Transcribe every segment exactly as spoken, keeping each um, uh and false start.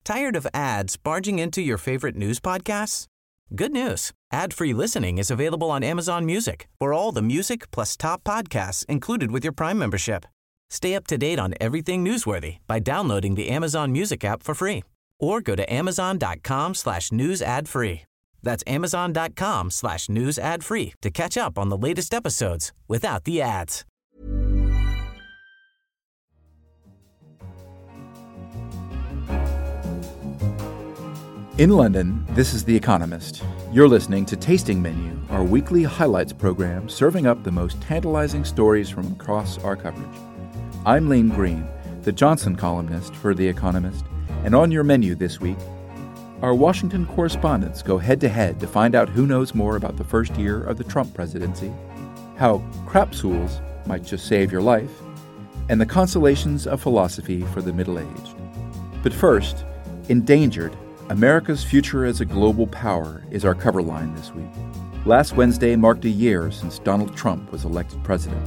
Tired of ads barging into your favorite news podcasts? Good news. Ad-free listening is available on Amazon Music for all the music plus top podcasts included with your Prime membership. Stay up to date on everything newsworthy by downloading the Amazon Music app for free or go to amazon.com slash news ad free. That's amazon.com slash news ad free to catch up on the latest episodes without the ads. In London, this is The Economist. You're listening to Tasting Menu, our weekly highlights program serving up the most tantalizing stories from across our coverage. I'm Lane Green, the Johnson columnist for The Economist, and on your menu this week, our Washington correspondents go head-to-head to find out who knows more about the first year of the Trump presidency, how crapsules might just save your life, and the consolations of philosophy for the middle-aged. But first, Endangered, America's Future as a Global Power is our cover line this week. Last Wednesday marked a year since Donald Trump was elected president.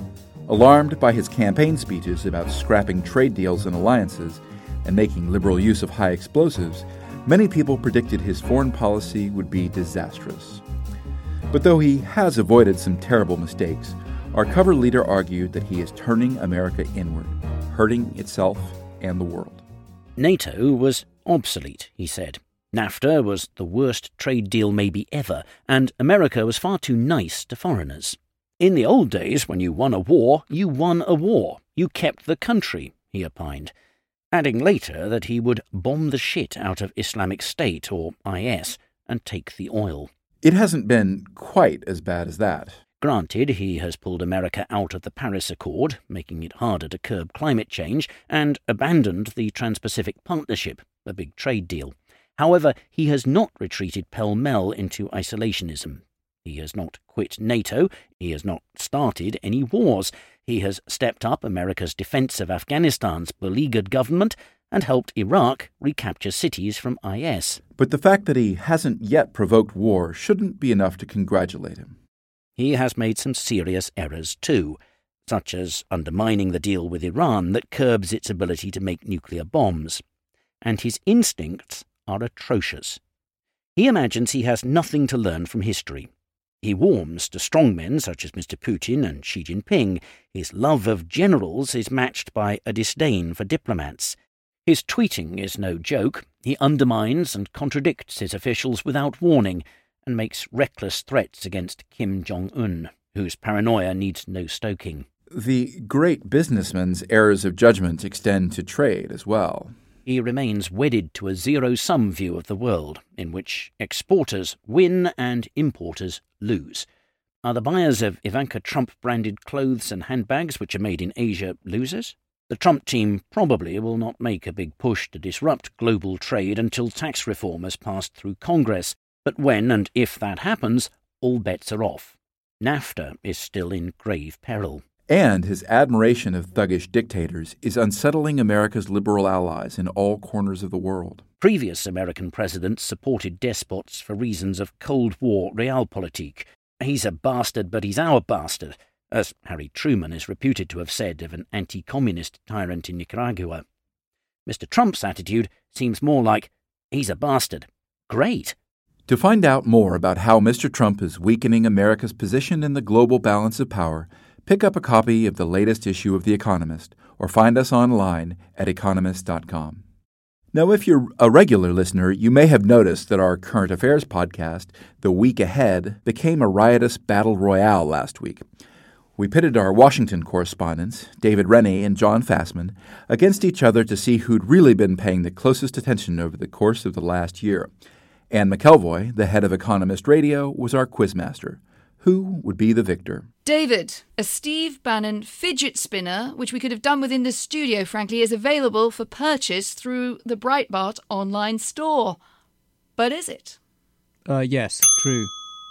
Alarmed by his campaign speeches about scrapping trade deals and alliances and making liberal use of high explosives, many people predicted his foreign policy would be disastrous. But though he has avoided some terrible mistakes, our cover leader argued that he is turning America inward, hurting itself and the world. NATO was obsolete, he said. NAFTA was the worst trade deal maybe ever, and America was far too nice to foreigners. In the old days, when you won a war, you won a war. You kept the country, he opined, adding later that he would bomb the shit out of Islamic State, or I S, and take the oil. It hasn't been quite as bad as that. Granted, he has pulled America out of the Paris Accord, making it harder to curb climate change, and abandoned the Trans-Pacific Partnership, a big trade deal. However, he has not retreated pell-mell into isolationism. He has not quit NATO, he has not started any wars. He has stepped up America's defense of Afghanistan's beleaguered government and helped Iraq recapture cities from I S. But the fact that he hasn't yet provoked war shouldn't be enough to congratulate him. He has made some serious errors too, such as undermining the deal with Iran that curbs its ability to make nuclear bombs. And his instincts are atrocious. He imagines he has nothing to learn from history. He warms to strongmen such as Mister Putin and Xi Jinping. His love of generals is matched by a disdain for diplomats. His tweeting is no joke. He undermines and contradicts his officials without warning, and makes reckless threats against Kim Jong-un, whose paranoia needs no stoking. The great businessman's errors of judgment extend to trade as well. He remains wedded to a zero-sum view of the world, in which exporters win and importers lose. Are the buyers of Ivanka Trump-branded clothes and handbags which are made in Asia losers? The Trump team probably will not make a big push to disrupt global trade until tax reform has passed through Congress. But when and if that happens, all bets are off. NAFTA is still in grave peril. And his admiration of thuggish dictators is unsettling America's liberal allies in all corners of the world. Previous American presidents supported despots for reasons of Cold War realpolitik. He's a bastard, but he's our bastard, as Harry Truman is reputed to have said of an anti-communist tyrant in Nicaragua. Mister Trump's attitude seems more like, he's a bastard. Great. To find out more about how Mister Trump is weakening America's position in the global balance of power, pick up a copy of the latest issue of The Economist or find us online at economist dot com. Now, if you're a regular listener, you may have noticed that our current affairs podcast, The Week Ahead, became a riotous battle royale last week. We pitted our Washington correspondents, David Rennie and John Fassman, against each other to see who'd really been paying the closest attention over the course of the last year. Ann McElvoy, the head of Economist Radio, was our quizmaster. Who would be the victor? David, a Steve Bannon fidget spinner, which we could have done within the studio, frankly, is available for purchase through the Breitbart online store. But is it? Uh, yes, true.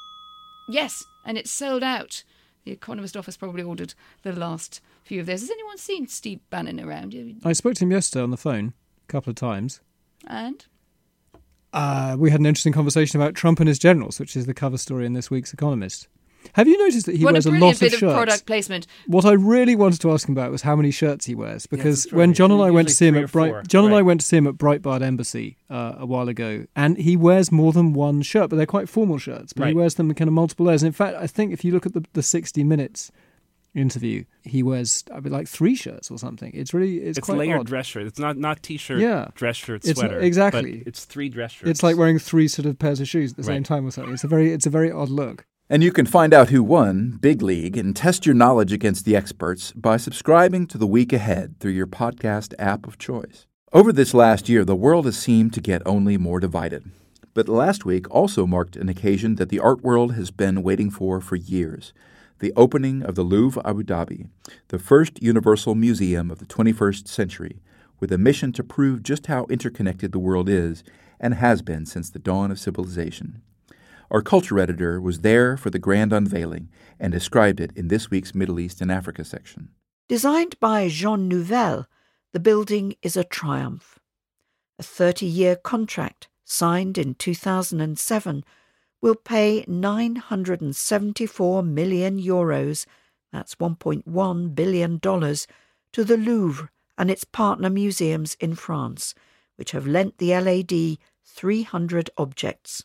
Yes, and it's sold out. The Economist office probably ordered the last few of theirs. Has anyone seen Steve Bannon around? I spoke to him yesterday on the phone a couple of times. And? Uh, we had an interesting conversation about Trump and his generals, which is the cover story in this week's Economist. Have you noticed that he what wears a a, brilliant lot bit of of shirts? product placement. What I really wanted to ask him about was how many shirts he wears, because that's when right. John and I went to Usually see him three at or four. Bright, John and I Right. went to see him at Breitbart Embassy uh, a while ago, and he wears more than one shirt, but they're quite formal shirts. But he Right. wears them in kind of multiple layers. In fact, I think if you look at the, the sixty minutes interview, he wears I mean, like three shirts or something. It's really it's, It's quite layered odd. dress shirt. It's not not t-shirt, Yeah. dress shirt, It's not- sweater. exactly. But it's three dress shirts. It's like wearing three sort of pairs of shoes at the same Right. time or something. It's a very it's a very odd look. And you can find out who won Big League and test your knowledge against the experts by subscribing to The Week Ahead through your podcast app of choice. Over this last year, the world has seemed to get only more divided. But last week also marked an occasion that the art world has been waiting for for years: the opening of the Louvre Abu Dhabi, the first universal museum of the twenty-first century, with a mission to prove just how interconnected the world is and has been since the dawn of civilization. Our culture editor was there for the grand unveiling and described it in this week's Middle East and Africa section. Designed by Jean Nouvel, the building is a triumph. A thirty-year contract, signed in two thousand seven, will pay nine hundred seventy-four million euros, that's one point one billion dollars, to the Louvre and its partner museums in France, which have lent the L A D three hundred objects.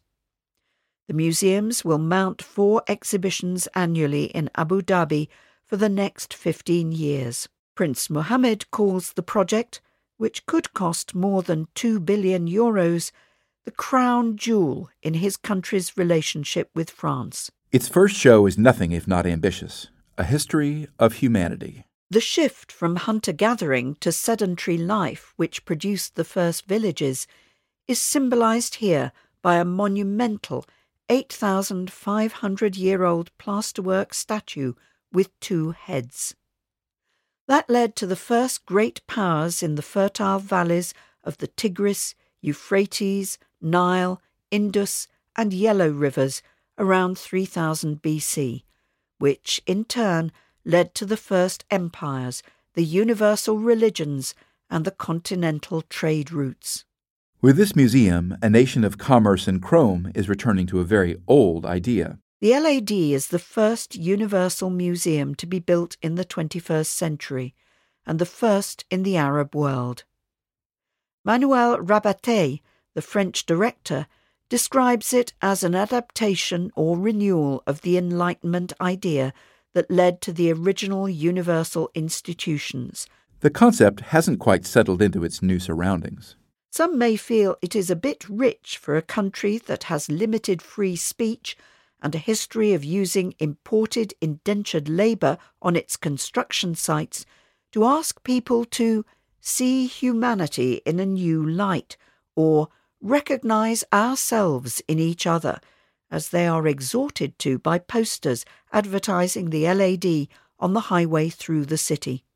The museums will mount four exhibitions annually in Abu Dhabi for the next fifteen years. Prince Mohammed calls the project, which could cost more than two billion euros, the crown jewel in his country's relationship with France. Its first show is nothing if not ambitious: a history of humanity. The shift from hunter-gathering to sedentary life, which produced the first villages, is symbolized here by a monumental eight thousand five hundred year old plasterwork statue with two heads. That led to the first great powers in the fertile valleys of the Tigris, Euphrates, Nile, Indus, and Yellow rivers around three thousand B C, which in turn led to the first empires, the universal religions, and the continental trade routes. With this museum, a nation of commerce and chrome is returning to a very old idea. The L A D is the first universal museum to be built in the twenty-first century, and the first in the Arab world. Manuel Rabaté, the French director, describes it as an adaptation or renewal of the Enlightenment idea that led to the original universal institutions. The concept hasn't quite settled into its new surroundings. Some may feel it is a bit rich for a country that has limited free speech and a history of using imported indentured labour on its construction sites to ask people to see humanity in a new light or recognise ourselves in each other, as they are exhorted to by posters advertising the L A D on the highway through the city.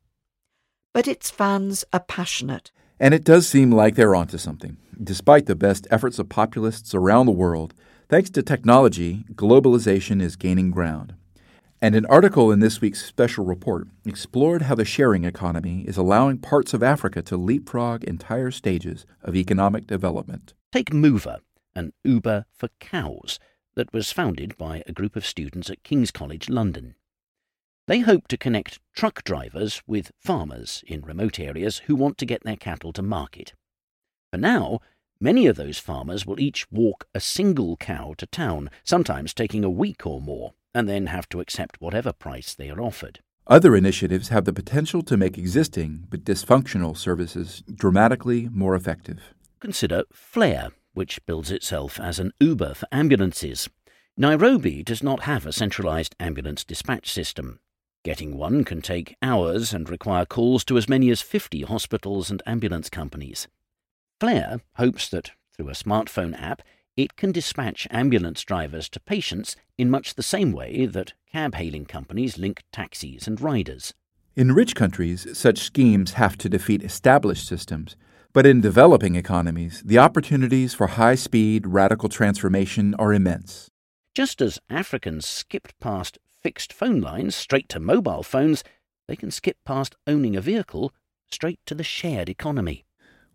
But its fans are passionate. And it does seem like they're onto something. Despite the best efforts of populists around the world, thanks to technology, globalization is gaining ground. And an article in this week's special report explored how the sharing economy is allowing parts of Africa to leapfrog entire stages of economic development. Take Mover, an Uber for cows, that was founded by a group of students at King's College London. They hope to connect truck drivers with farmers in remote areas who want to get their cattle to market. For now, many of those farmers will each walk a single cow to town, sometimes taking a week or more, and then have to accept whatever price they are offered. Other initiatives have the potential to make existing but dysfunctional services dramatically more effective. Consider Flare, which bills itself as an Uber for ambulances. Nairobi does not have a centralised ambulance dispatch system. Getting one can take hours and require calls to as many as fifty hospitals and ambulance companies. Flare hopes that, through a smartphone app, it can dispatch ambulance drivers to patients in much the same way that cab-hailing companies link taxis and riders. In rich countries, such schemes have to defeat established systems, but in developing economies, the opportunities for high-speed, radical transformation are immense. Just as Africans skipped past fixed phone lines straight to mobile phones, they can skip past owning a vehicle straight to the shared economy.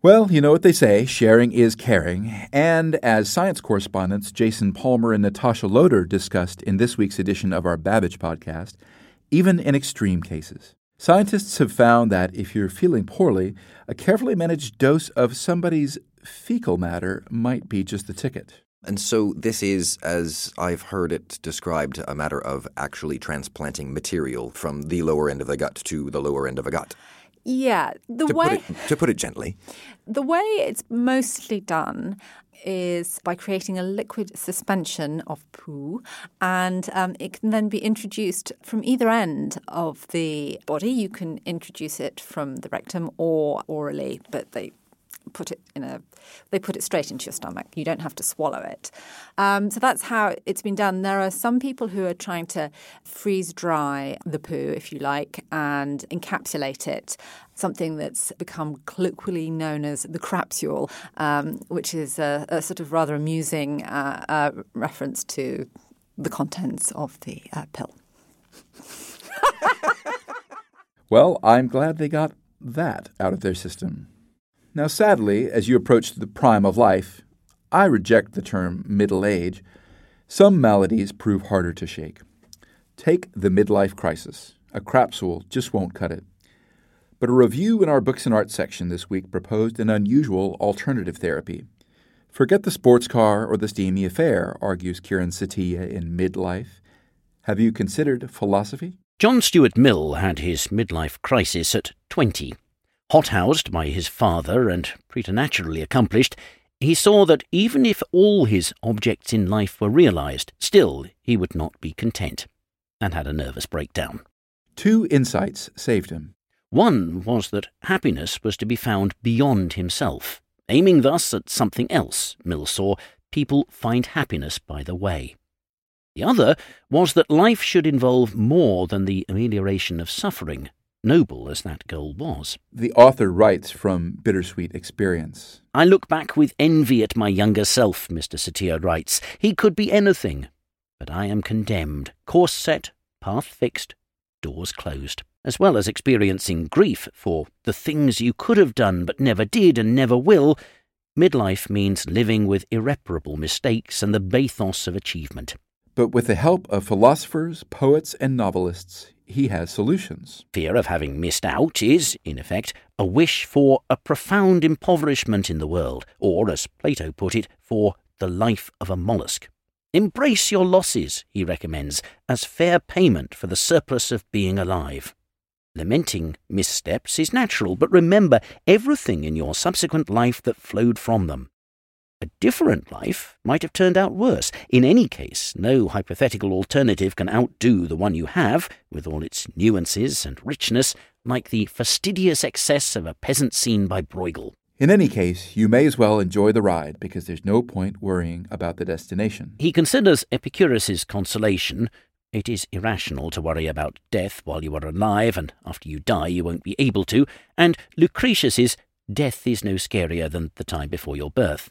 Well, you know what they say, sharing is caring, and as science correspondents Jason Palmer and Natasha Loder discussed in this week's edition of our Babbage podcast, even in extreme cases. Scientists have found that if you're feeling poorly, a carefully managed dose of somebody's fecal matter might be just the ticket. And so this is, as I've heard it described, a matter of actually transplanting material from the lower end of the gut to the lower end of a gut. Yeah. The to way put it, to put it gently. The way it's mostly done is by creating a liquid suspension of poo, and um, it can then be introduced from either end of the body. You can introduce it from the rectum or orally, but they put it in a they put it straight into your stomach. You don't have to swallow it. Um, so that's how it's been done. There are some people who are trying to freeze dry the poo, if you like, and encapsulate it, something that's become colloquially known as the crapsule, um, which is a, a sort of rather amusing uh, uh, reference to the contents of the uh, pill. Well, I'm glad they got that out of their system. Now, sadly, as you approach the prime of life, I reject the term middle age. Some maladies prove harder to shake. Take the midlife crisis. A crapsule just won't cut it. But a review in our Books and Art section this week proposed an unusual alternative therapy. Forget the sports car or the steamy affair, argues Kiran Setia in Midlife. Have you considered philosophy? John Stuart Mill had his midlife crisis at twenty. Hot-housed by his father and preternaturally accomplished, he saw that even if all his objects in life were realised, still he would not be content, and had a nervous breakdown. Two insights saved him. One was that happiness was to be found beyond himself. Aiming thus at something else, Mill saw people find happiness by the way. The other was that life should involve more than the amelioration of suffering, noble as that goal was. The author writes from bittersweet experience. I look back with envy at my younger self, Mister Setia writes. He could be anything, but I am condemned, course set, path fixed, doors closed. As well as experiencing grief for the things you could have done but never did and never will, midlife means living with irreparable mistakes and the bathos of achievement. But with the help of philosophers, poets, and novelists, he has solutions. Fear of having missed out is, in effect, a wish for a profound impoverishment in the world, or, as Plato put it, for the life of a mollusk. Embrace your losses, he recommends, as fair payment for the surplus of being alive. Lamenting missteps is natural, but remember everything in your subsequent life that flowed from them. A different life might have turned out worse. In any case, no hypothetical alternative can outdo the one you have, with all its nuances and richness, like the fastidious excess of a peasant scene by Bruegel. In any case, you may as well enjoy the ride, because there's no point worrying about the destination. He considers Epicurus's consolation. It is irrational to worry about death while you are alive, and after you die you won't be able to, and Lucretius's death is no scarier than the time before your birth.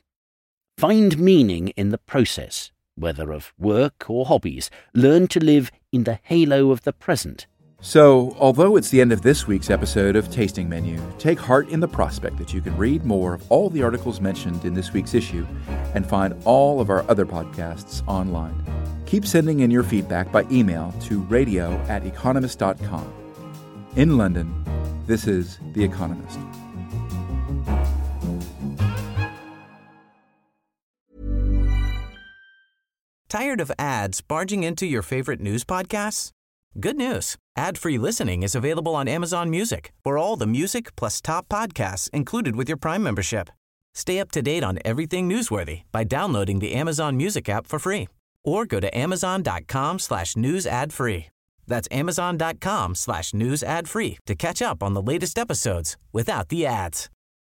Find meaning in the process, whether of work or hobbies. Learn to live in the halo of the present. So, although it's the end of this week's episode of Tasting Menu, take heart in the prospect that you can read more of all the articles mentioned in this week's issue and find all of our other podcasts online. Keep sending in your feedback by email to radio at economist dot com. In London, this is The Economist. Tired of ads barging into your favorite news podcasts? Good news. Ad-free listening is available on Amazon Music for all the music plus top podcasts included with your Prime membership. Stay up to date on everything newsworthy by downloading the Amazon Music app for free or go to amazon.com slash news ad free. That's amazon.com slash news ad free to catch up on the latest episodes without the ads.